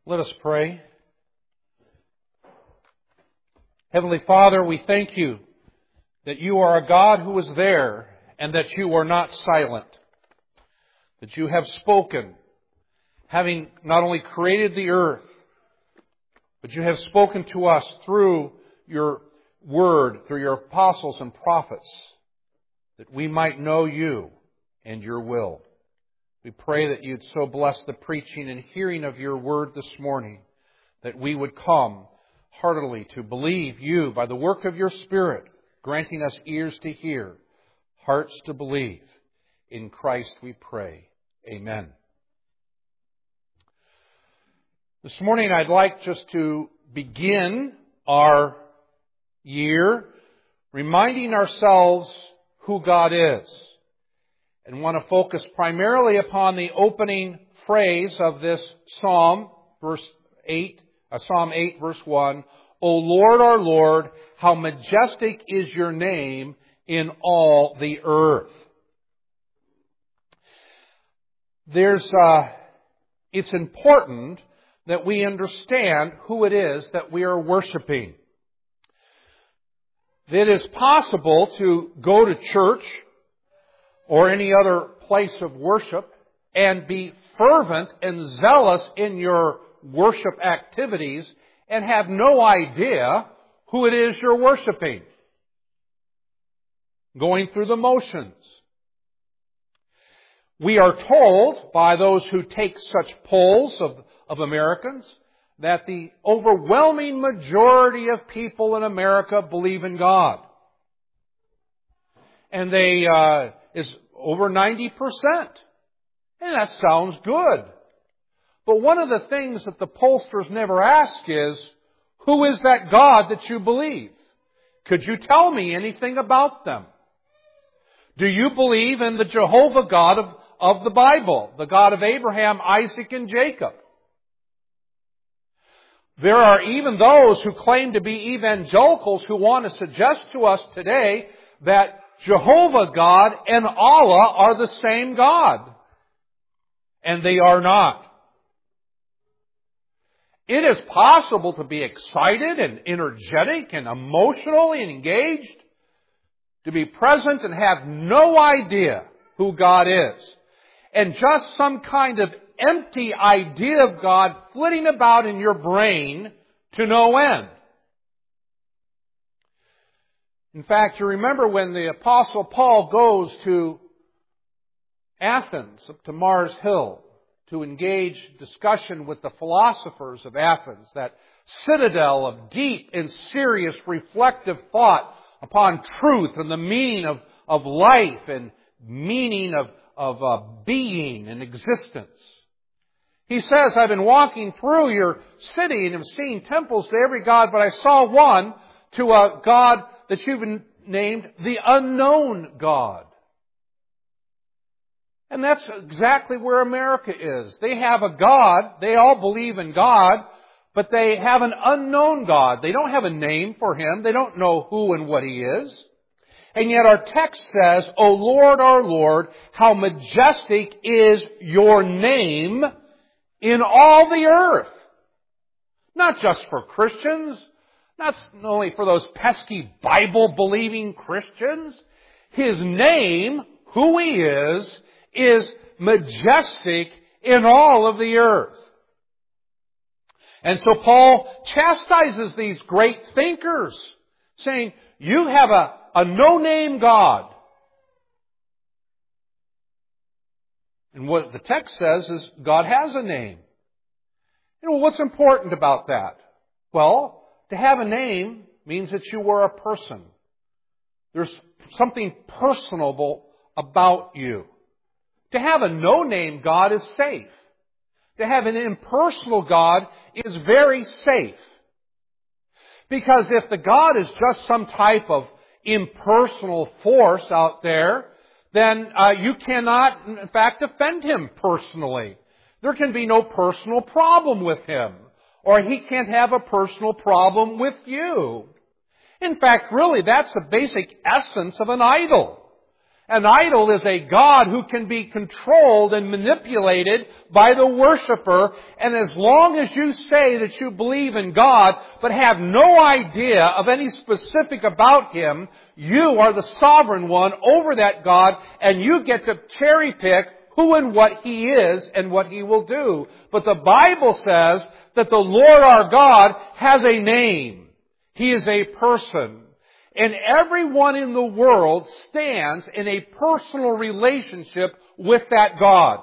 Let us pray. Heavenly Father, we thank you that you are a God who is there and that you are not silent. That you have spoken, having not only created the earth, but you have spoken to us through your word, through your apostles and prophets, that we might know you and your will. We pray that you'd so bless the preaching and hearing of your word this morning, that we would come heartily to believe you by the work of your Spirit, granting us ears to hear, hearts to believe. In Christ we pray. Amen. This morning I'd like just to begin our year reminding ourselves who God is, and want to focus primarily upon the opening phrase of this Psalm, Psalm 8, verse 1. O Lord, our Lord, how majestic is your name in all the earth. It's important that we understand who it is that we are worshiping. It is possible to go to church or any other place of worship and be fervent and zealous in your worship activities and have no idea who it is you're worshiping. Going through the motions. We are told by those who take such polls of Americans that the overwhelming majority of people in America believe in God. And is over 90%. And that sounds good. But one of the things that the pollsters never ask is, who is that God that you believe? Could you tell me anything about them? Do you believe in the Jehovah God of the Bible, the God of Abraham, Isaac, and Jacob? There are even those who claim to be evangelicals who want to suggest to us today that Jehovah God and Allah are the same God. And they are not. It is possible to be excited and energetic and emotionally engaged, to be present and have no idea who God is, and just some kind of empty idea of God flitting about in your brain to no end. In fact, you remember when the Apostle Paul goes to Athens, up to Mars Hill, to engage discussion with the philosophers of Athens, that citadel of deep and serious reflective thought upon truth and the meaning of life and meaning of being and existence. He says, I've been walking through your city and have seen temples to every god, but I saw one to a God that you've named the unknown God. And that's exactly where America is. They have a God, they all believe in God, but they have an unknown God. They don't have a name for Him. They don't know who and what He is. And yet our text says, O Lord, our Lord, how majestic is your name in all the earth. Not just for Christians, not only for those pesky Bible-believing Christians. His name, who He is majestic in all of the earth. And so Paul chastises these great thinkers, saying, you have a no-name God. And what the text says is God has a name. What's important about that? Well, to have a name means that you are a person. There's something personable about you. To have a no-name God is safe. To have an impersonal God is very safe. Because if the God is just some type of impersonal force out there, then you cannot, in fact, offend Him personally. There can be no personal problem with Him. Or He can't have a personal problem with you. In fact, really, that's the basic essence of an idol. An idol is a god who can be controlled and manipulated by the worshiper, and as long as you say that you believe in God, but have no idea of any specific about Him, you are the sovereign one over that God, and you get to cherry pick who and what He is and what He will do. But the Bible says that the Lord our God has a name. He is a person. And everyone in the world stands in a personal relationship with that God.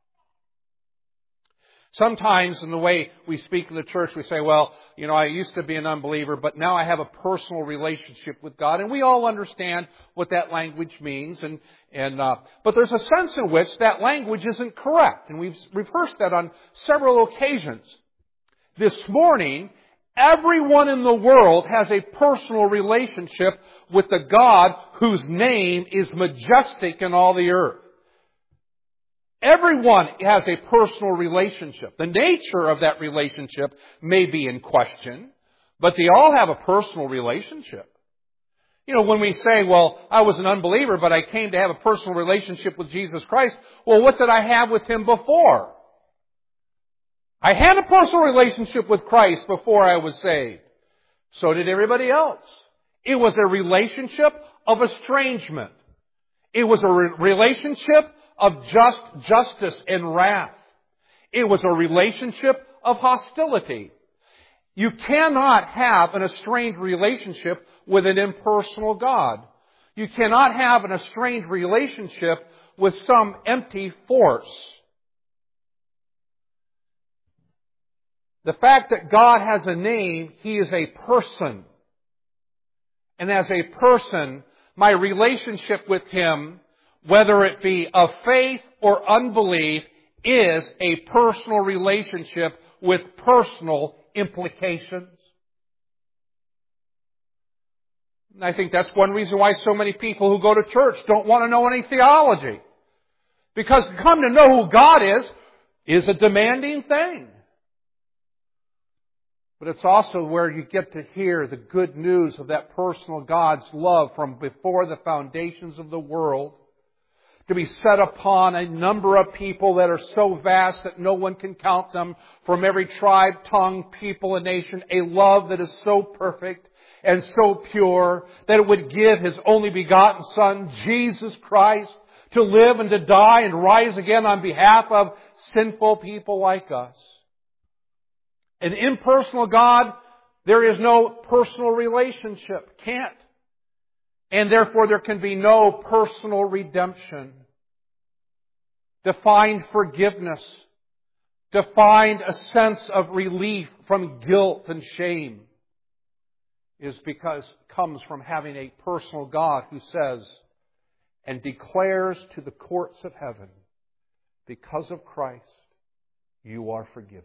Sometimes in the way we speak in the church, we say, well, I used to be an unbeliever, but now I have a personal relationship with God. And we all understand what that language means. But there's a sense in which that language isn't correct. And we've rehearsed that on several occasions. This morning, everyone in the world has a personal relationship with the God whose name is majestic in all the earth. Everyone has a personal relationship. The nature of that relationship may be in question, but they all have a personal relationship. When we say, well, I was an unbeliever, but I came to have a personal relationship with Jesus Christ, well, what did I have with Him before? I had a personal relationship with Christ before I was saved. So did everybody else. It was a relationship of estrangement. It was a relationship of justice and wrath. It was a relationship of hostility. You cannot have an estranged relationship with an impersonal God. You cannot have an estranged relationship with some empty force. The fact that God has a name, He is a person. And as a person, my relationship with Him, whether it be of faith or unbelief, is a personal relationship with personal implications. And I think that's one reason why so many people who go to church don't want to know any theology. Because to come to know who God is a demanding thing. But it's also where you get to hear the good news of that personal God's love from before the foundations of the world, to be set upon a number of people that are so vast that no one can count them, from every tribe, tongue, people, and nation, a love that is so perfect and so pure that it would give His only begotten Son, Jesus Christ, to live and to die and rise again on behalf of sinful people like us. An impersonal God, there is no personal relationship. Can't. And therefore there can be no personal redemption. To find forgiveness, to find a sense of relief from guilt and shame, comes from having a personal God who says and declares to the courts of heaven, because of Christ, you are forgiven.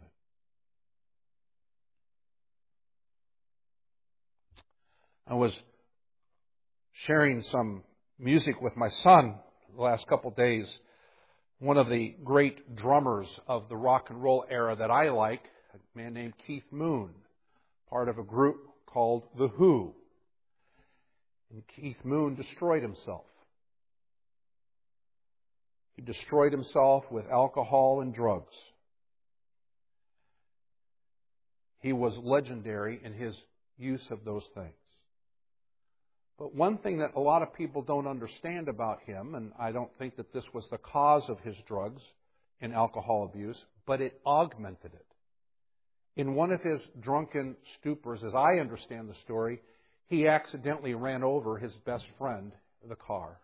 I was sharing some music with my son the last couple of days. One of the great drummers of the rock and roll era that I like, a man named Keith Moon, part of a group called The Who. And Keith Moon destroyed himself. He destroyed himself with alcohol and drugs. He was legendary in his use of those things. But one thing that a lot of people don't understand about him, and I don't think that this was the cause of his drugs and alcohol abuse, but it augmented it. In one of his drunken stupors, as I understand the story, he accidentally ran over his best friend in the car.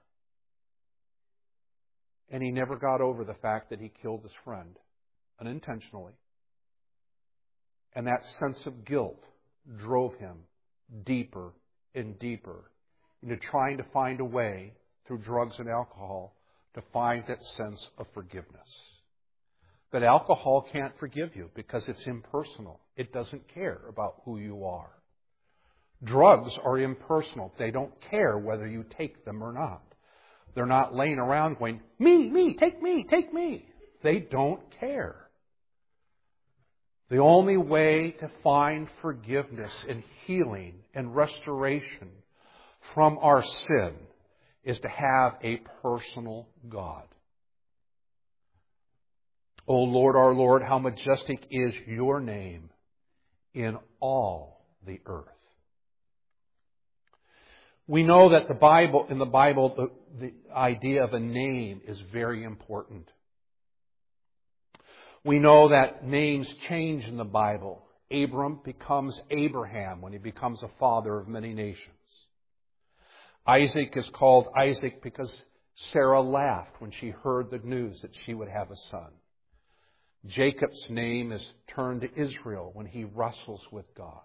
And he never got over the fact that he killed his friend unintentionally. And that sense of guilt drove him deeper and deeper into trying to find a way through drugs and alcohol to find that sense of forgiveness. But alcohol can't forgive you because it's impersonal. It doesn't care about who you are. Drugs are impersonal. They don't care whether you take them or not. They're not laying around going, me, take me, take me. They don't care. The only way to find forgiveness and healing and restoration from our sin is to have a personal God. O Lord, our Lord, how majestic is your name in all the earth. We know that in the Bible, the idea of a name is very important. We know that names change in the Bible. Abram becomes Abraham when he becomes a father of many nations. Isaac is called Isaac because Sarah laughed when she heard the news that she would have a son. Jacob's name is turned to Israel when he wrestles with God.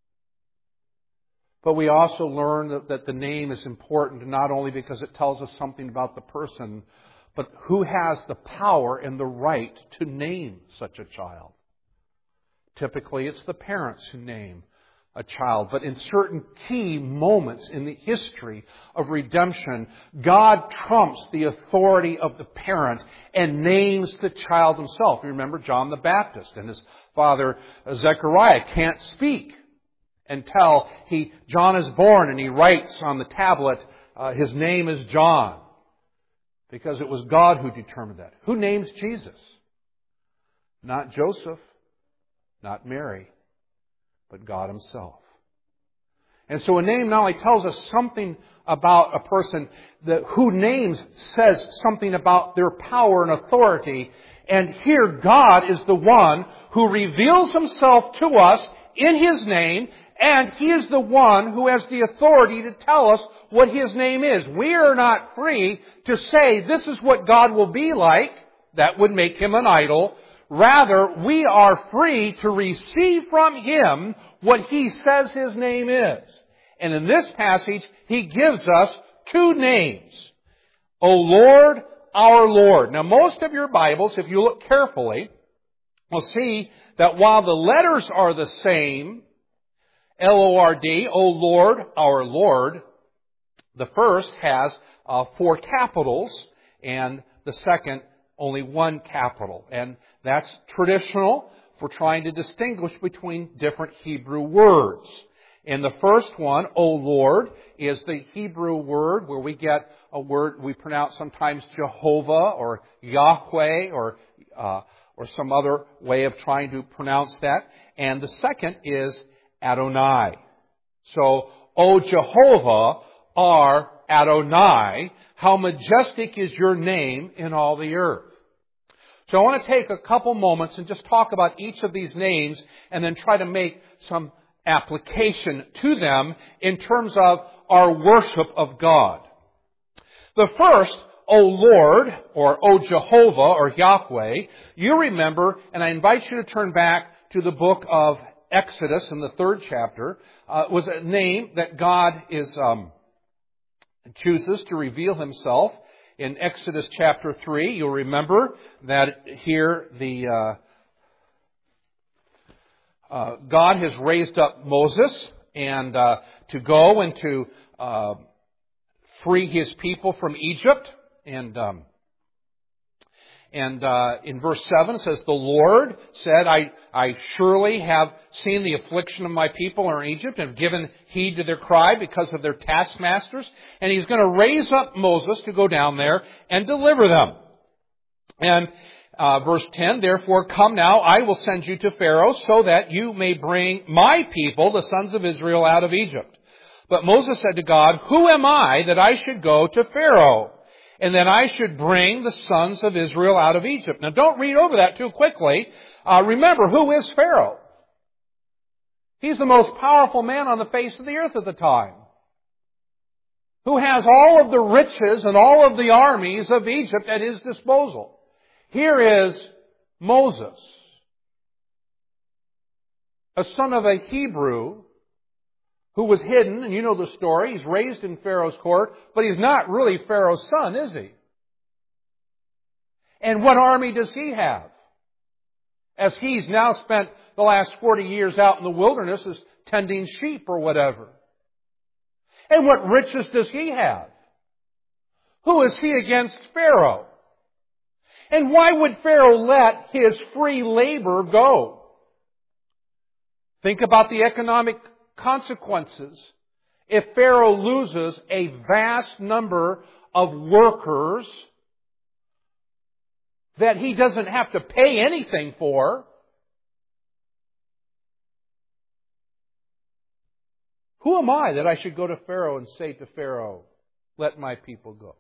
But we also learn that the name is important not only because it tells us something about the person, but who has the power and the right to name such a child. Typically, it's the parents who name a child. But in certain key moments in the history of redemption, God trumps the authority of the parent and names the child himself. You remember John the Baptist and his father Zechariah can't speak until John is born and he writes on the tablet, his name is John. Because it was God who determined that. Who names Jesus? Not Joseph, not Mary, but God Himself. And so a name not only tells us something about a person, who names says something about their power and authority. And here God is the one who reveals Himself to us in His name, and He is the one who has the authority to tell us what His name is. We are not free to say, this is what God will be like. That would make Him an idol. Rather, we are free to receive from Him what He says His name is. And in this passage, He gives us two names. O Lord, our Lord. Now, most of your Bibles, if you look carefully, will see that while the letters are the same, L-O-R-D, O Lord, our Lord, the first has 4 capitals, and the second only 1 capital. And that's traditional for trying to distinguish between different Hebrew words. And the first one, O Lord, is the Hebrew word where we get a word we pronounce sometimes Jehovah or Yahweh or some other way of trying to pronounce that. And the second is Adonai. So, O Jehovah, our Adonai, how majestic is your name in all the earth. So I want to take a couple moments and just talk about each of these names and then try to make some application to them in terms of our worship of God. The first, O Lord, or O Jehovah, or Yahweh, you remember, and I invite you to turn back to the book of Exodus in the 3rd chapter, was a name that God chooses to reveal Himself. In Exodus chapter 3, you'll remember that here God has raised up Moses and to go and to free His people from Egypt. And in verse 7 it says, the Lord said, I surely have seen the affliction of my people in Egypt and have given heed to their cry because of their taskmasters. And He's going to raise up Moses to go down there and deliver them. And verse 10, therefore come now, I will send you to Pharaoh so that you may bring my people, the sons of Israel, out of Egypt. But Moses said to God, who am I that I should go to Pharaoh? And then I should bring the sons of Israel out of Egypt. Now don't read over that too quickly. Remember, who is Pharaoh? He's the most powerful man on the face of the earth at the time. Who has all of the riches and all of the armies of Egypt at his disposal. Here is Moses, a son of a Hebrew who was hidden, and you know the story. He's raised in Pharaoh's court, but he's not really Pharaoh's son, is he? And what army does he have? As he's now spent the last 40 years out in the wilderness as tending sheep or whatever. And what riches does he have? Who is he against Pharaoh? And why would Pharaoh let his free labor go? Think about the economic consequences if Pharaoh loses a vast number of workers that he doesn't have to pay anything for? Who am I that I should go to Pharaoh and say to Pharaoh, let my people go?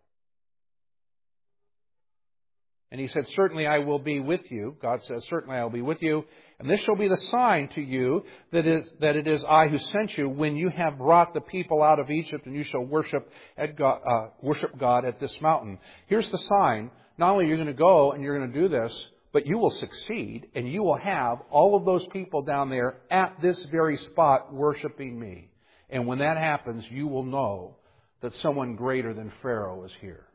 And he said, certainly I will be with you. God says, certainly I will be with you. And this shall be the sign to you that it is I who sent you when you have brought the people out of Egypt, and you shall worship God at this mountain. Here's the sign. Not only are you going to go and you're going to do this, but you will succeed, and you will have all of those people down there at this very spot worshiping me. And when that happens, you will know that someone greater than Pharaoh is here.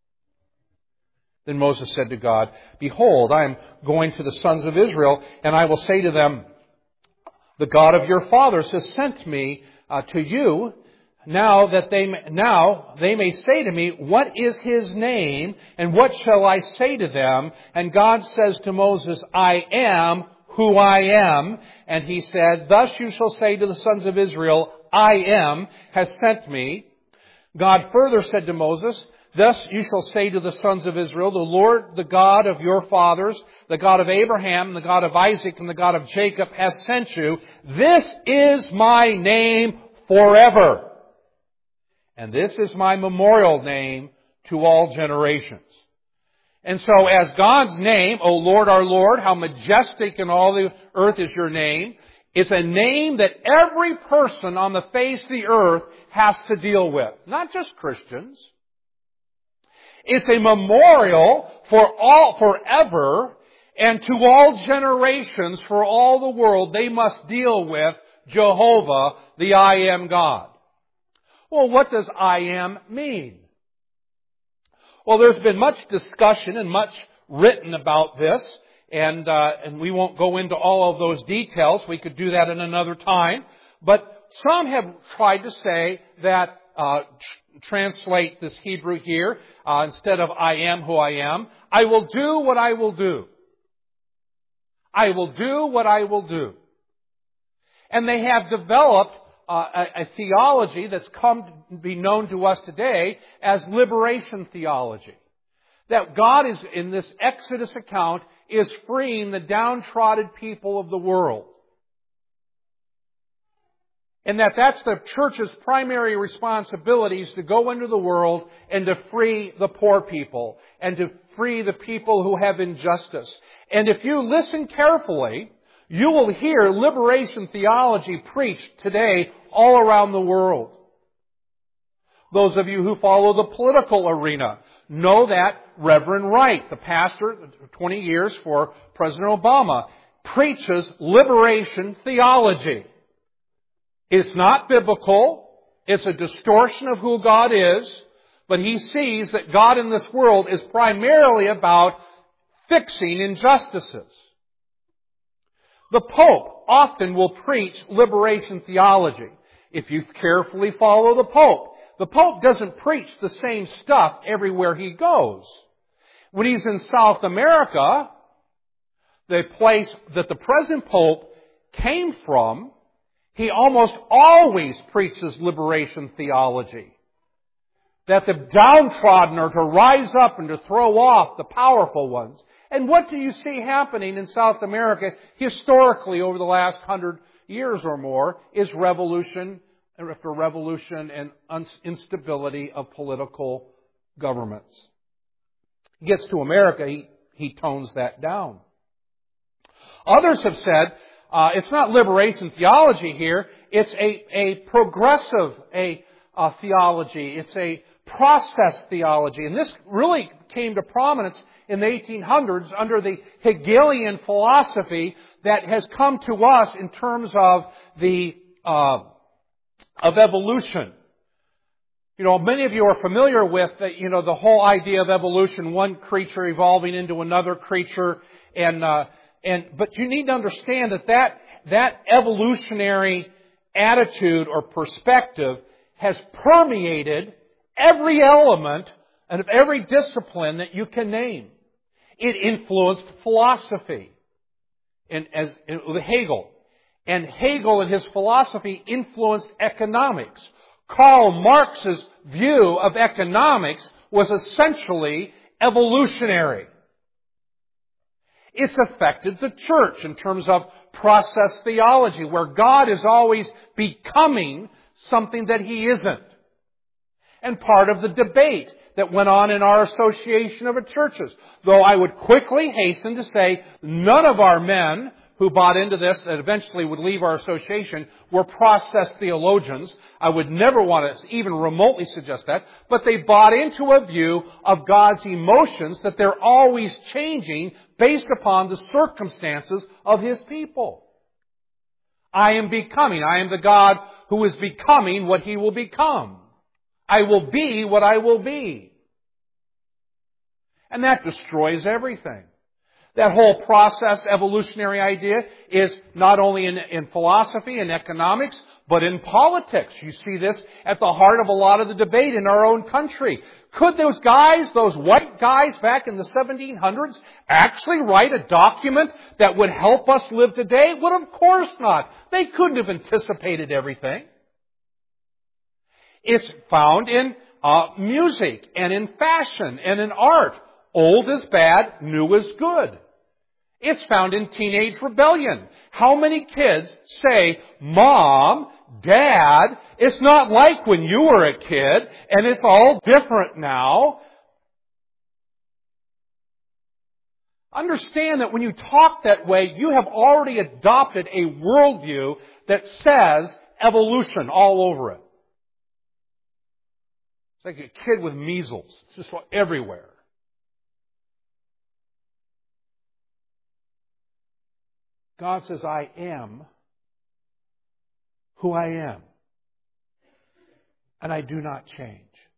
Then Moses said to God, behold, I am going to the sons of Israel, and I will say to them, the God of your fathers has sent me to you. Now they may say to me, what is his name, and what shall I say to them? And God says to Moses, I am who I am. And he said, thus you shall say to the sons of Israel, I am has sent me. God further said to Moses, thus you shall say to the sons of Israel, the Lord, the God of your fathers, the God of Abraham, the God of Isaac, and the God of Jacob has sent you. This is my name forever. And this is my memorial name to all generations. And so as God's name, O Lord our Lord, how majestic in all the earth is your name, it's a name that every person on the face of the earth has to deal with. Not just Christians. It's a memorial for all, forever, and to all generations, for all the world, they must deal with Jehovah, the I Am God. Well, what does I Am mean? Well, there's been much discussion and much written about this, and we won't go into all of those details. We could do that in another time. But some have tried to say that, translate this Hebrew here, instead of I am who I am, I will do what I will do. I will do what I will do. And they have developed a theology that's come to be known to us today as liberation theology. That God is, in this Exodus account, is freeing the downtrodden people of the world. And that's the church's primary responsibility, is to go into the world and to free the poor people and to free the people who have injustice. And if you listen carefully, you will hear liberation theology preached today all around the world. Those of you who follow the political arena know that Reverend Wright, the pastor, 20 years for President Obama, preaches liberation theology. It's not biblical. It's a distortion of who God is. But he sees that God in this world is primarily about fixing injustices. The Pope often will preach liberation theology. If you carefully follow the Pope doesn't preach the same stuff everywhere he goes. When he's in South America, the place that the present Pope came from, he almost always preaches liberation theology. That the downtrodden are to rise up and to throw off the powerful ones. And what do you see happening in South America historically over the last 100 years or more is revolution after revolution and instability of political governments. He gets to America, he tones that down. Others have said, it's not liberation theology here, it's a progressive theology, it's a process theology. And this really came to prominence in the 1800s under the Hegelian philosophy that has come to us in terms of of evolution. You know, many of you are familiar with the whole idea of evolution, one creature evolving into another creature, but you need to understand that evolutionary attitude or perspective has permeated every element and every discipline that you can name. It influenced philosophy with Hegel. And Hegel and his philosophy influenced economics, Karl Marx's view of economics was essentially evolutionary. It's affected the church in terms of process theology, where God is always becoming something that He isn't. And part of the debate that went on in our association of churches. Though I would quickly hasten to say none of our men who bought into this that eventually would leave our association were process theologians. I would never want to even remotely suggest that. But they bought into a view of God's emotions, that they're always changing based upon the circumstances of His people. I am becoming. I am the God who is becoming what He will become. I will be what I will be. And that destroys everything. That whole process evolutionary idea is not only in philosophy and economics, but in politics. You see this at the heart of a lot of the debate in our own country. Could those guys, those white guys back in the 1700s, actually write a document that would help us live today? Well, of course not. They couldn't have anticipated everything. It's found in music and in fashion and in art. Old is bad, new is good. It's found in teenage rebellion. How many kids say, Mom, Dad, it's not like when you were a kid, and it's all different now? Understand that when you talk that way, you have already adopted a worldview that says evolution all over it. It's like a kid with measles. It's just everywhere. God says, I am who I am. And I do not change.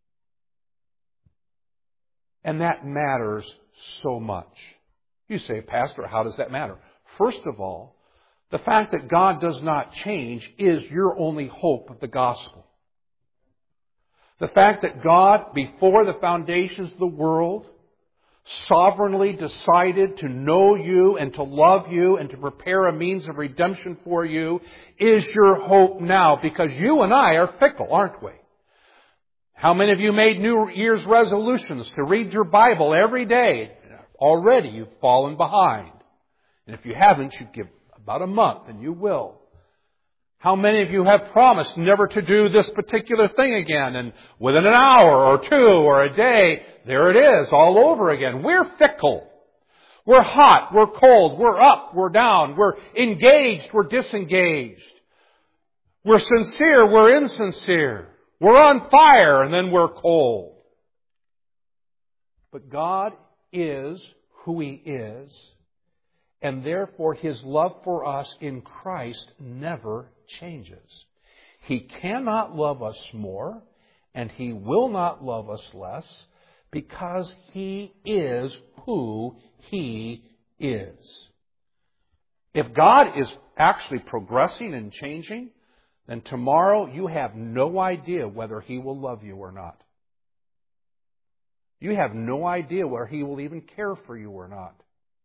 And that matters so much. You say, Pastor, how does that matter? First of all, the fact that God does not change is your only hope of the gospel. The fact that God, before the foundations of the world, sovereignly decided to know you and to love you and to prepare a means of redemption for you is your hope now, because you and I are fickle, aren't we? How many of you made New Year's resolutions to read your Bible every day? Already you've fallen behind. And if you haven't, you give about a month and you will. How many of you have promised never to do this particular thing again, and within an hour or two or a day, there it is, all over again? We're fickle. We're hot, we're cold, we're up, we're down, we're engaged, we're disengaged. We're sincere, we're insincere. We're on fire, and then we're cold. But God is who He is, and therefore His love for us in Christ never changes. He cannot love us more, and He will not love us less, because He is who He is. If God is actually progressing and changing, then tomorrow you have no idea whether He will love you or not. You have no idea whether He will even care for you or not.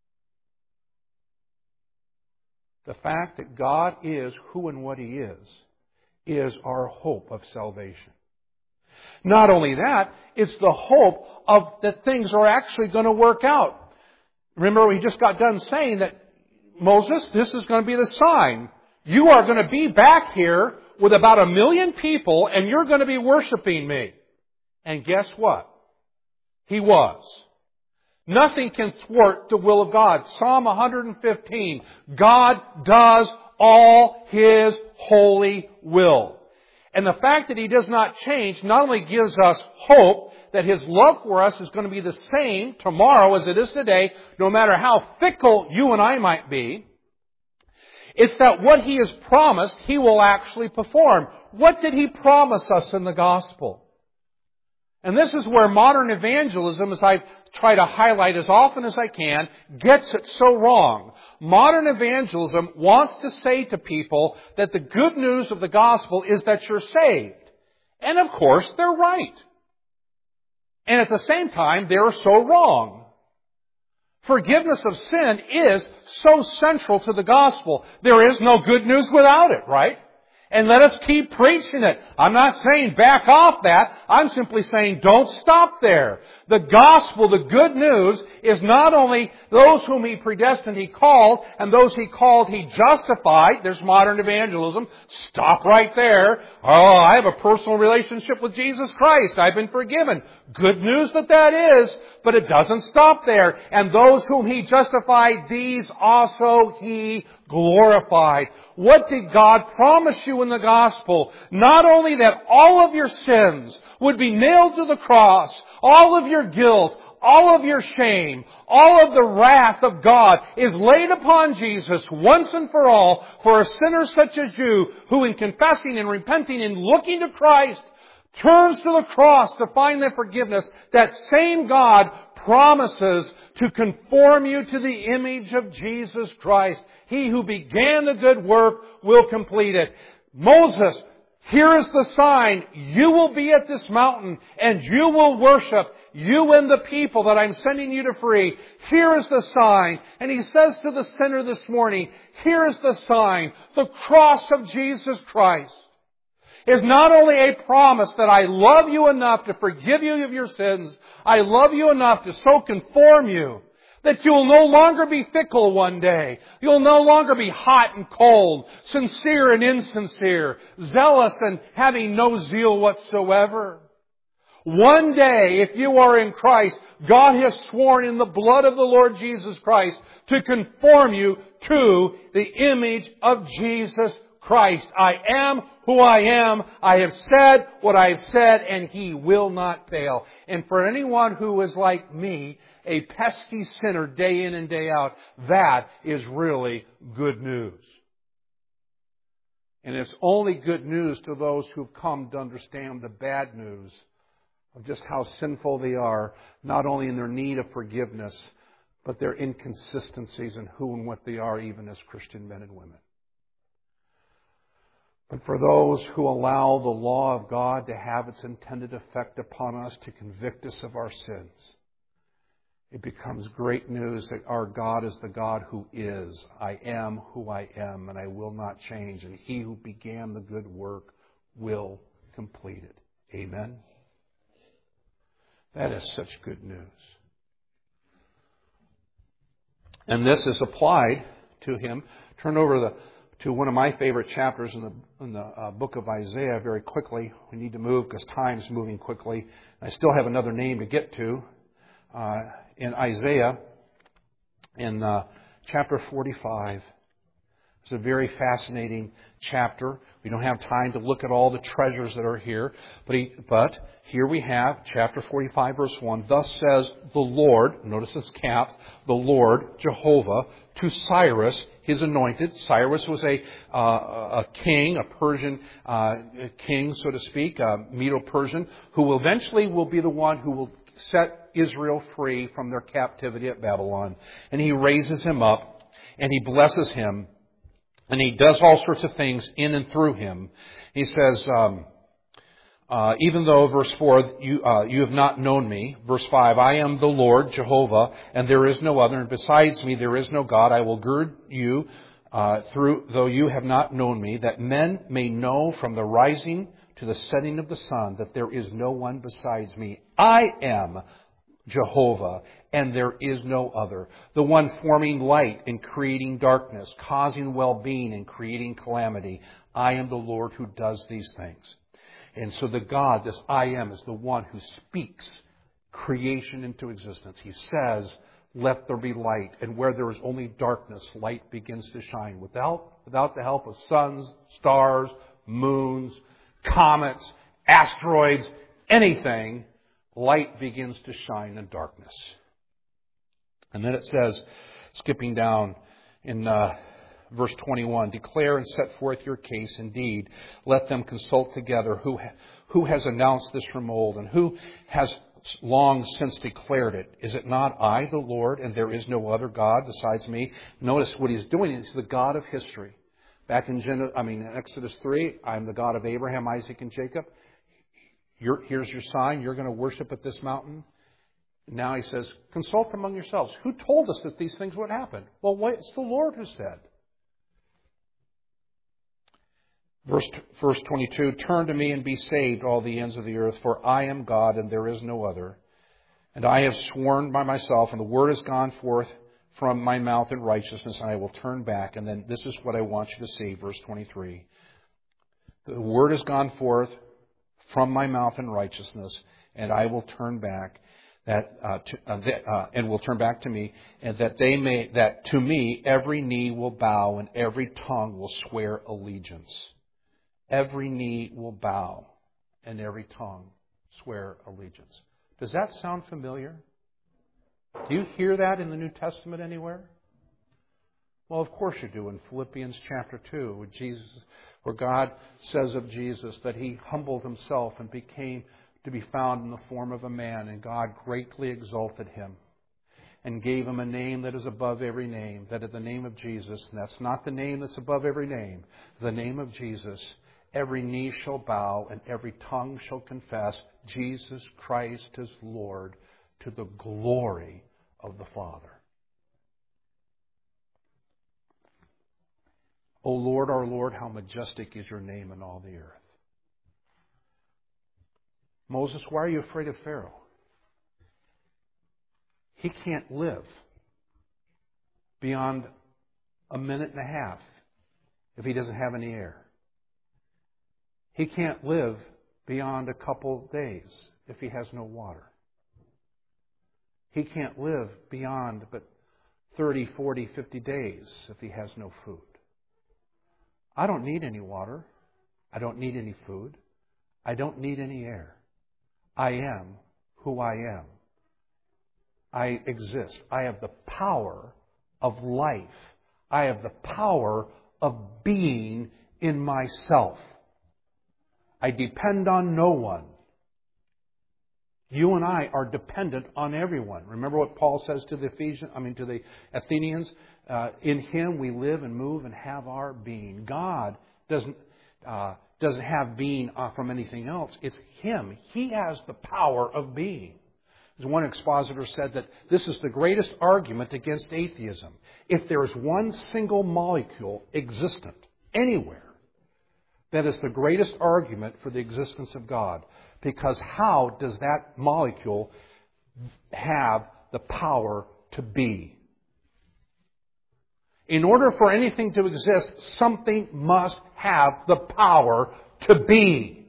The fact that God is who and what He is our hope of salvation. Not only that, it's the hope of that things are actually going to work out. Remember, we just got done saying that, Moses, this is going to be the sign. You are going to be back here with about 1 million people, and you're going to be worshiping me. And guess what? He was. Nothing can thwart the will of God. Psalm 115. God does all His holy will. And the fact that He does not change not only gives us hope that His love for us is going to be the same tomorrow as it is today, no matter how fickle you and I might be. It's that what He has promised, He will actually perform. What did He promise us in the gospel? And this is where modern evangelism, as I try to highlight as often as I can, gets it so wrong. Modern evangelism wants to say to people that the good news of the gospel is that you're saved. And of course, they're right. And at the same time, they're so wrong. Forgiveness of sin is so central to the gospel. There is no good news without it, right? And let us keep preaching it. I'm not saying back off that. I'm simply saying don't stop there. The gospel, the good news, is not only those whom He predestined He called, and those He called He justified. There's modern evangelism. Stop right there. Oh, I have a personal relationship with Jesus Christ. I've been forgiven. Good news that is, but it doesn't stop there. And those whom He justified, these also He glorified. What did God promise you in the gospel? Not only that all of your sins would be nailed to the cross, all of your guilt, all of your shame, all of the wrath of God is laid upon Jesus once and for all for a sinner such as you, who in confessing and repenting and looking to Christ turns to the cross to find the forgiveness. That same God promises to conform you to the image of Jesus Christ. He who began the good work will complete it. Moses, here is the sign. You will be at this mountain and you will worship, you and the people that I'm sending you to free. Here is the sign. And He says to the sinner this morning, here is the sign. The cross of Jesus Christ is not only a promise that I love you enough to forgive you of your sins, I love you enough to so conform you that you will no longer be fickle one day. You'll no longer be hot and cold, sincere and insincere, zealous and having no zeal whatsoever. One day, if you are in Christ, God has sworn in the blood of the Lord Jesus Christ to conform you to the image of Jesus Christ. I am who I am. I have said what I have said, and He will not fail. And for anyone who is like me, a pesky sinner day in and day out, that is really good news. And it's only good news to those who've come to understand the bad news of just how sinful they are, not only in their need of forgiveness, but their inconsistencies in who and what they are, even as Christian men and women. But for those who allow the law of God to have its intended effect upon us, to convict us of our sins, it becomes great news that our God is the God who is. I am who I am, and I will not change. And He who began the good work will complete it. Amen? That is such good news. And this is applied to Him. Turn over to one of my favorite chapters in the book of Isaiah very quickly. We need to move because time's moving quickly. I still have another name to get to. In Isaiah, in chapter 45. It's a very fascinating chapter. We don't have time to look at all the treasures that are here. But here we have chapter 45, verse 1. Thus says the Lord, notice it's capped, the Lord, Jehovah, to Cyrus, His anointed. Cyrus was a king, a Persian king, so to speak, a Medo-Persian, who eventually will be the one who will set Israel free from their captivity at Babylon. And He raises him up, and He blesses him, and He does all sorts of things in and through him. He says, even though, verse 4, you have not known me. Verse 5, I am the Lord, Jehovah, and there is no other, and besides me there is no God. I will gird you though you have not known me, that men may know from the rising to the setting of the sun that there is no one besides me. I am Jehovah, and there is no other. The one forming light and creating darkness, causing well-being and creating calamity. I am the Lord who does these things. And so the God, this I am, is the one who speaks creation into existence. He says, let there be light. And where there is only darkness, light begins to shine. Without the help of suns, stars, moons, comets, asteroids, anything, light begins to shine in darkness. And then it says, skipping down in verse 21, declare and set forth your case indeed. Let them consult together who has announced this from old, and who has long since declared it. Is it not I, the Lord, and there is no other God besides me? Notice what He's doing. He's the God of history. Back in Exodus 3, I'm the God of Abraham, Isaac, and Jacob. Here's your sign. You're going to worship at this mountain. Now He says, consult among yourselves. Who told us that these things would happen? Well, it's the Lord who said. Verse 22, turn to me and be saved, all the ends of the earth, for I am God and there is no other. And I have sworn by myself, and the word has gone forth from my mouth in righteousness, and I will turn back. And then this is what I want you to see, verse 23. The word has gone forth from my mouth in righteousness, and I will turn back, and will turn back to me, and that to me every knee will bow and every tongue will swear allegiance. Every knee will bow and every tongue swear allegiance. Does that sound familiar? Do you hear that in the New Testament anywhere? Well, of course you do. In Philippians chapter 2, where God says of Jesus that He humbled Himself and became to be found in the form of a man, and God greatly exalted Him and gave Him a name that is above every name, that at the name of Jesus, and that's not the name that's above every name, the name of Jesus, every knee shall bow and every tongue shall confess Jesus Christ is Lord, to the glory of the Father. O Lord, our Lord, how majestic is your name in all the earth. Moses, why are you afraid of Pharaoh? He can't live beyond a minute and a half if he doesn't have any air. He can't live beyond a couple days if he has no water. He can't live beyond but 30, 40, 50 days if he has no food. I don't need any water. I don't need any food. I don't need any air. I am who I am. I exist. I have the power of life. I have the power of being in myself. I depend on no one. You and I are dependent on everyone. Remember what Paul says to the Athenians? In Him we live and move and have our being. God doesn't have being from anything else. It's Him. He has the power of being. As one expositor said, that this is the greatest argument against atheism. If there is one single molecule existent anywhere, that is the greatest argument for the existence of God. Because how does that molecule have the power to be? In order for anything to exist, something must have the power to be.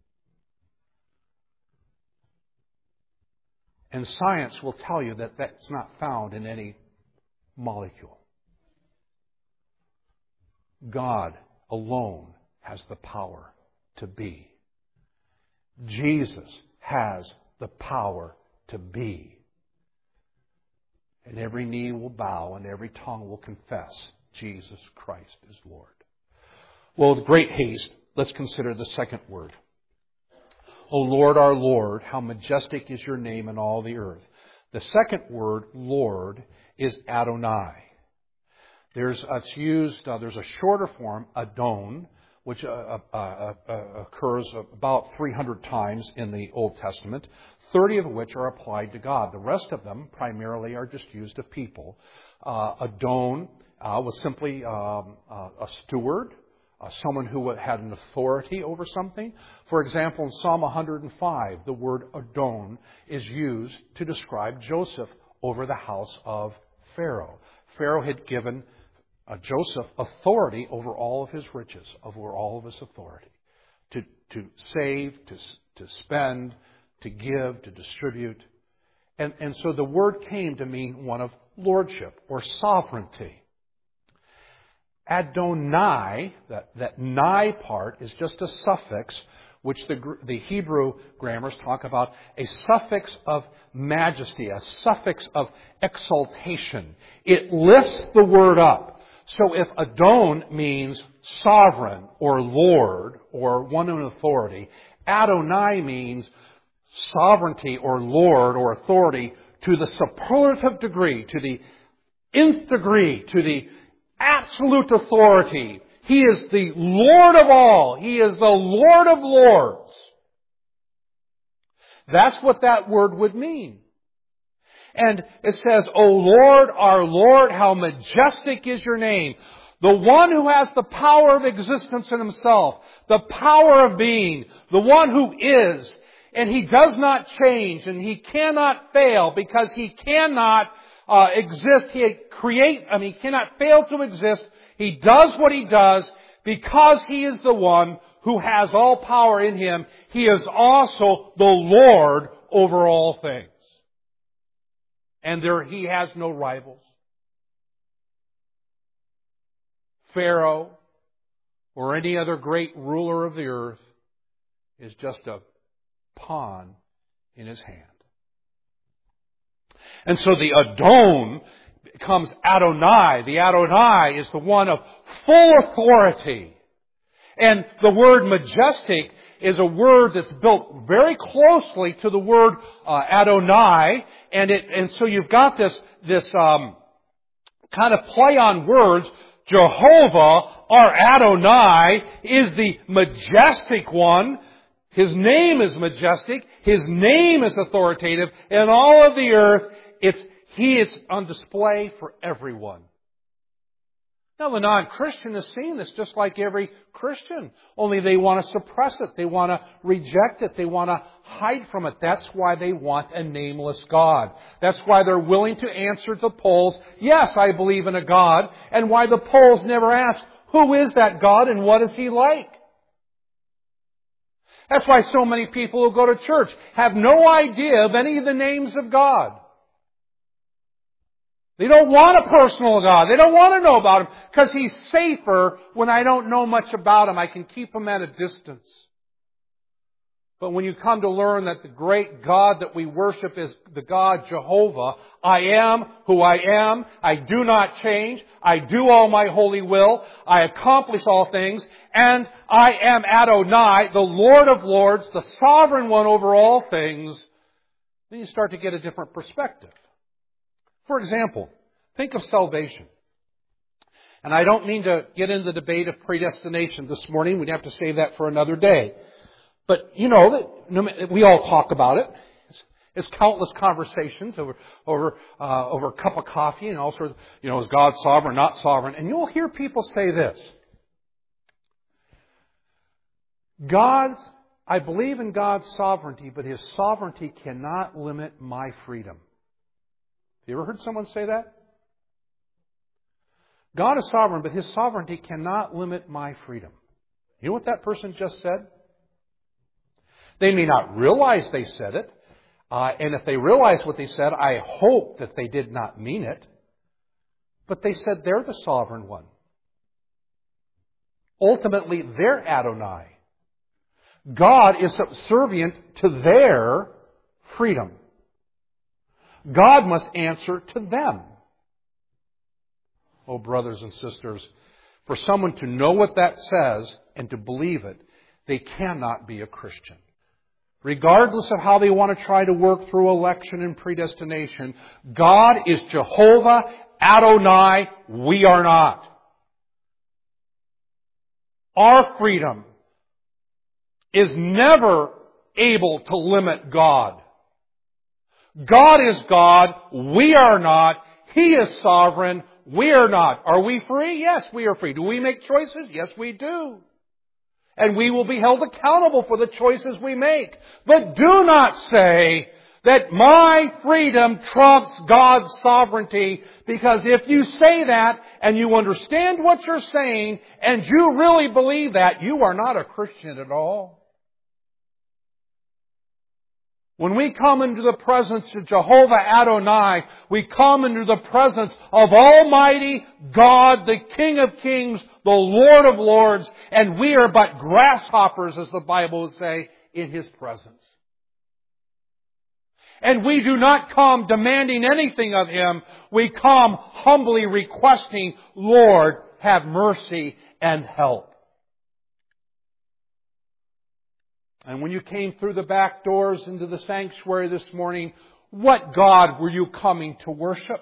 And science will tell you that that's not found in any molecule. God alone has the power to be. Jesus has the power to be. And every knee will bow and every tongue will confess Jesus Christ is Lord. Well, with great haste, let's consider the second word. O Lord, our Lord, how majestic is your name in all the earth. The second word, Lord, is Adonai. There's a shorter form, Adon, which occurs about 300 times in the Old Testament, 30 of which are applied to God. The rest of them primarily are just used of people. Adon was simply a steward, someone who had an authority over something. For example, in Psalm 105, the word Adon is used to describe Joseph over the house of Pharaoh. Pharaoh had given Joseph authority over all of his riches, over all of his authority. To save, to spend, to give, to distribute. And so the word came to mean one of lordship or sovereignty. Adonai, that nai part, is just a suffix which the Hebrew grammars talk about, a suffix of majesty, a suffix of exaltation. It lifts the word up. So if Adon means sovereign or Lord or one in authority, Adonai means sovereignty or Lord or authority to the superlative degree, to the nth degree, to the absolute authority. He is the Lord of all. He is the Lord of lords. That's what that word would mean. And it says, O Lord, our Lord, how majestic is your name. The one who has the power of existence in Himself, the power of being, the one who is, and He does not change, and He cannot fail because He cannot exist. He cannot fail to exist. He does what He does because He is the one who has all power in Him. He is also the Lord over all things. And He has no rivals. Pharaoh or any other great ruler of the earth is just a pawn in His hand. And so the Adon becomes Adonai. The Adonai is the one of full authority. And the word majestic is a word that's built very closely to the word Adonai. And so you've got this kind of play on words. Jehovah, our Adonai, is the majestic one. His name is majestic. His name is authoritative. In all of the earth, He is on display for everyone. Now, the non-Christian is seeing this just like every Christian. Only they want to suppress it. They want to reject it. They want to hide from it. That's why they want a nameless God. That's why they're willing to answer the polls, yes, I believe in a God. And why the polls never ask, who is that God and what is He like? That's why so many people who go to church have no idea of any of the names of God. They don't want a personal God. They don't want to know about Him because He's safer when I don't know much about Him. I can keep Him at a distance. But when you come to learn that the great God that we worship is the God Jehovah, I am who I am. I do not change. I do all my holy will. I accomplish all things. And I am Adonai, the Lord of Lords, the sovereign one over all things. Then you start to get a different perspective. For example, think of salvation. And I don't mean to get into the debate of predestination this morning. We'd have to save that for another day. But you know that we all talk about it. It's countless conversations over a cup of coffee and all sorts of, is God sovereign, not sovereign? And you'll hear people say this. I believe in God's sovereignty, but His sovereignty cannot limit my freedom. You ever heard someone say that? God is sovereign, but His sovereignty cannot limit my freedom. You know what that person just said? They may not realize they said it. And if they realize what they said, I hope that they did not mean it. But they said they're the sovereign one. Ultimately, they're Adonai. God is subservient to their freedom. God must answer to them. Oh, brothers and sisters, for someone to know what that says and to believe it, they cannot be a Christian. Regardless of how they want to try to work through election and predestination, God is Jehovah, Adonai, we are not. Our freedom is never able to limit God. God is God, we are not. He is sovereign, we are not. Are we free? Yes, we are free. Do we make choices? Yes, we do. And we will be held accountable for the choices we make. But do not say that my freedom trumps God's sovereignty, because if you say that and you understand what you're saying and you really believe that, you are not a Christian at all. When we come into the presence of Jehovah Adonai, we come into the presence of Almighty God, the King of Kings, the Lord of Lords, and we are but grasshoppers, as the Bible would say, in His presence. And we do not come demanding anything of Him. We come humbly requesting, Lord, have mercy and help. And when you came through the back doors into the sanctuary this morning, what God were you coming to worship?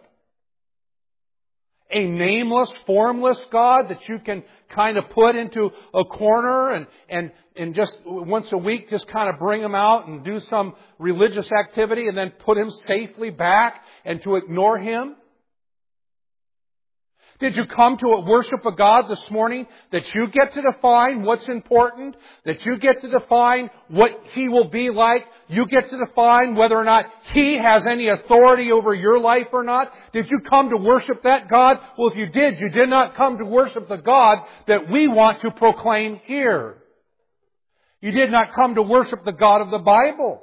A nameless, formless God that you can kind of put into a corner and just once a week just kind of bring Him out and do some religious activity and then put Him safely back and to ignore Him? Did you come to worship a God this morning that you get to define what's important? That you get to define what He will be like? You get to define whether or not He has any authority over your life or not? Did you come to worship that God? Well, if you did not come to worship the God that we want to proclaim here. You did not come to worship the God of the Bible.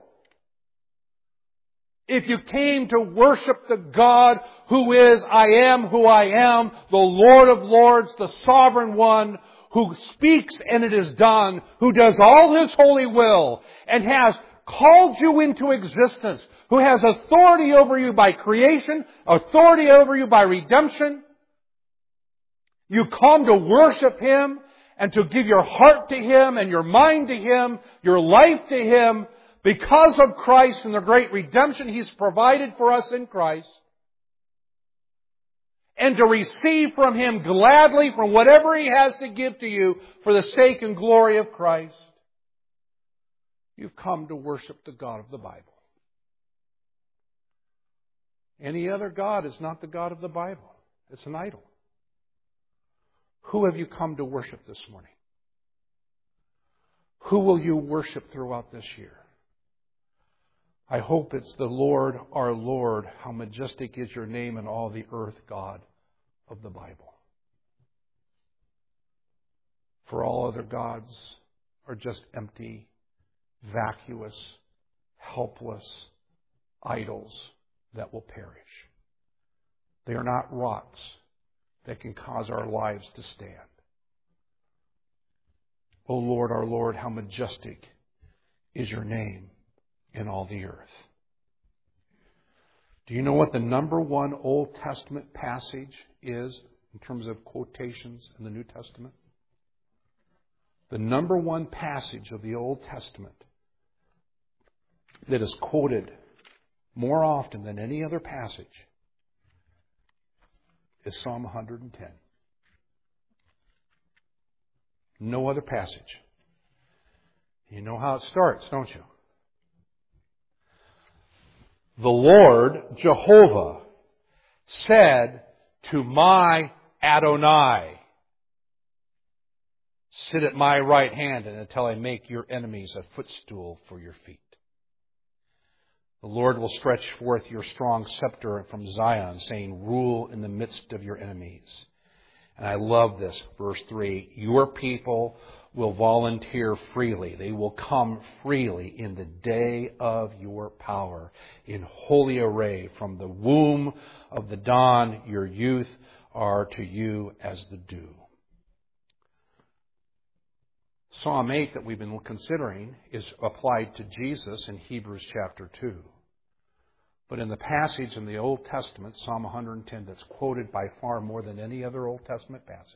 If you came to worship the God who is I am who I am, the Lord of Lords, the Sovereign One, who speaks and it is done, who does all His holy will, and has called you into existence, who has authority over you by creation, authority over you by redemption, you come to worship Him and to give your heart to Him and your mind to Him, your life to Him, because of Christ and the great redemption He's provided for us in Christ, and to receive from Him gladly from whatever He has to give to you for the sake and glory of Christ, you've come to worship the God of the Bible. Any other God is not the God of the Bible. It's an idol. Who have you come to worship this morning? Who will you worship throughout this year? I hope it's the Lord, our Lord. How majestic is your name in all the earth, God of the Bible. For all other gods are just empty, vacuous, helpless idols that will perish. They are not rocks that can cause our lives to stand. O Lord, our Lord, how majestic is your name in all the earth. Do you know what the number one Old Testament passage is in terms of quotations in the New Testament? The number one passage of the Old Testament that is quoted more often than any other passage is Psalm 110. No other passage. You know how it starts, don't you? The Lord, Jehovah, said to my Adonai, sit at my right hand until I make your enemies a footstool for your feet. The Lord will stretch forth your strong scepter from Zion, saying, rule in the midst of your enemies. And I love this, verse 3. Your people will volunteer freely. They will come freely in the day of your power, in holy array. From the womb of the dawn, your youth are to you as the dew. Psalm 8 that we've been considering is applied to Jesus in Hebrews chapter 2. But in the passage in the Old Testament, Psalm 110, that's quoted by far more than any other Old Testament passage,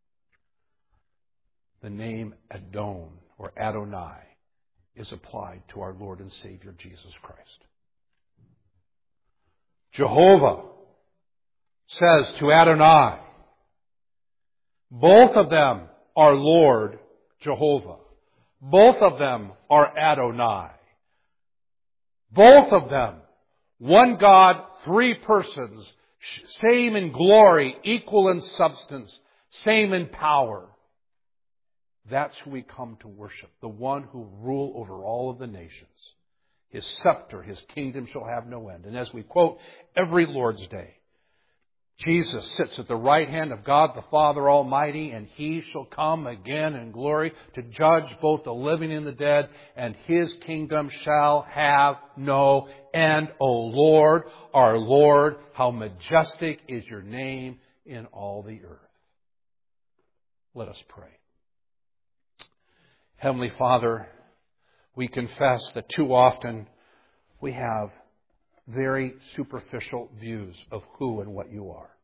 the name Adon or Adonai is applied to our Lord and Savior Jesus Christ. Jehovah says to Adonai, both of them are Lord Jehovah. Both of them are Adonai. Both of them, one God, three persons, same in glory, equal in substance, same in power. That's who we come to worship, the one who rule over all of the nations. His scepter, His kingdom shall have no end. And as we quote every Lord's Day, Jesus sits at the right hand of God the Father Almighty, and He shall come again in glory to judge both the living and the dead, and His kingdom shall have no end. O Lord, our Lord, how majestic is your name in all the earth. Let us pray. Heavenly Father, we confess that too often we have very superficial views of who and what you are.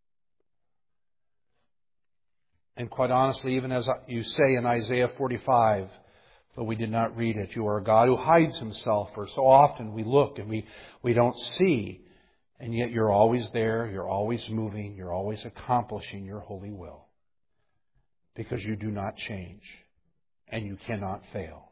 And quite honestly, even as you say in Isaiah 45, though we did not read it, you are a God who hides Himself, for so often we look and we don't see, and yet you're always there, you're always moving, you're always accomplishing your holy will. Because you do not change, and you cannot fail.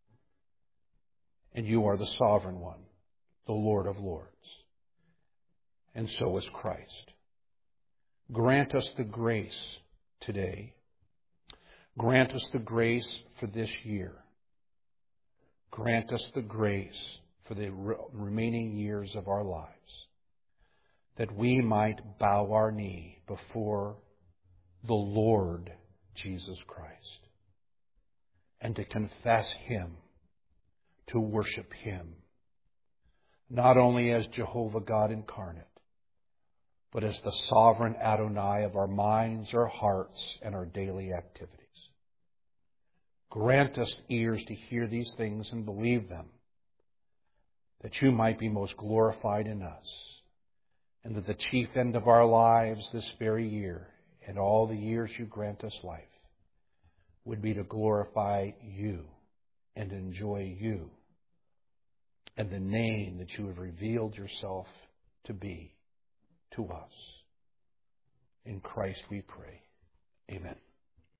And you are the sovereign one, the Lord of Lords. And so is Christ. Grant us the grace today. Grant us the grace for this year. Grant us the grace for the remaining years of our lives, that we might bow our knee before the Lord Jesus Christ and to confess Him, to worship Him, not only as Jehovah God incarnate, but as the sovereign Adonai of our minds, our hearts, and our daily activities. Grant us ears to hear these things and believe them, that You might be most glorified in us, and that the chief end of our lives this very year, and all the years You grant us life, would be to glorify You and enjoy You and the name that You have revealed Yourself to be to us. In Christ we pray. Amen.